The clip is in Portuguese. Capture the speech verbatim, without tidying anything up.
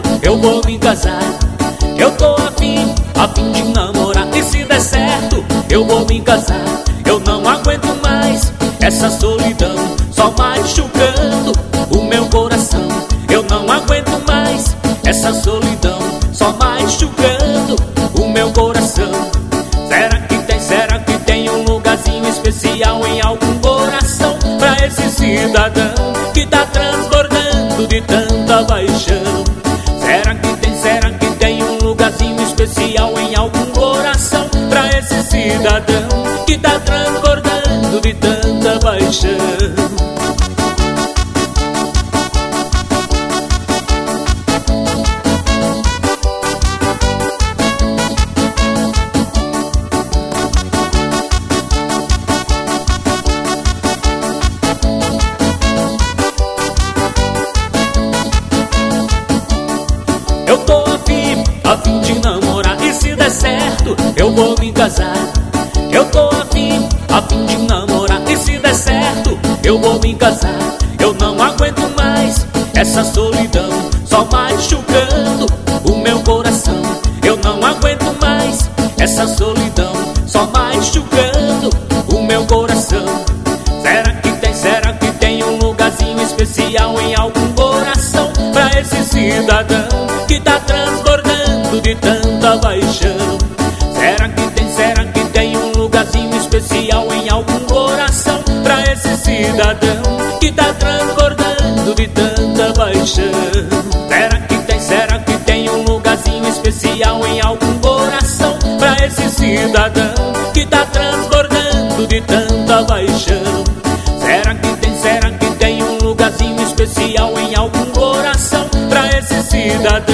eu vou me casar. Eu tô afim, afim de namorar. E se der certo, eu vou me casar. Eu não aguento mais essa solidão, só machucando o meu coração. Eu não aguento mais essa solidão, só machucando o meu coração. Será que tem, será que tem um lugarzinho especial em algum coração pra esse cidadão que tá transbordando de tanta paixão? Será que tem, será que tem um lugarzinho especial em algum coração pra esse cidadão que tá transbordando de tanta paixão? Eu tô afim, afim de namorar. E se der certo, eu vou me casar. Eu tô afim, afim de namorar. E se der certo, eu vou me casar. Eu não aguento mais essa solidão, só machucando o meu coração. Eu não aguento mais essa solidão, só machucando o meu coração. Será que tem, será que tem um lugarzinho especial em algum coração pra esse cidadão que tá transbordando de tanta paixão? Será que tem, será que tem um lugarzinho especial em algum coração pra esse cidadão que tá transbordando de tanta paixão? Será que tem, será que tem um lugarzinho especial em algum coração pra esse cidadão que tá transbordando de tanta paixão? Será que tem, será que tem um lugarzinho especial em algum coração pra esse cidadão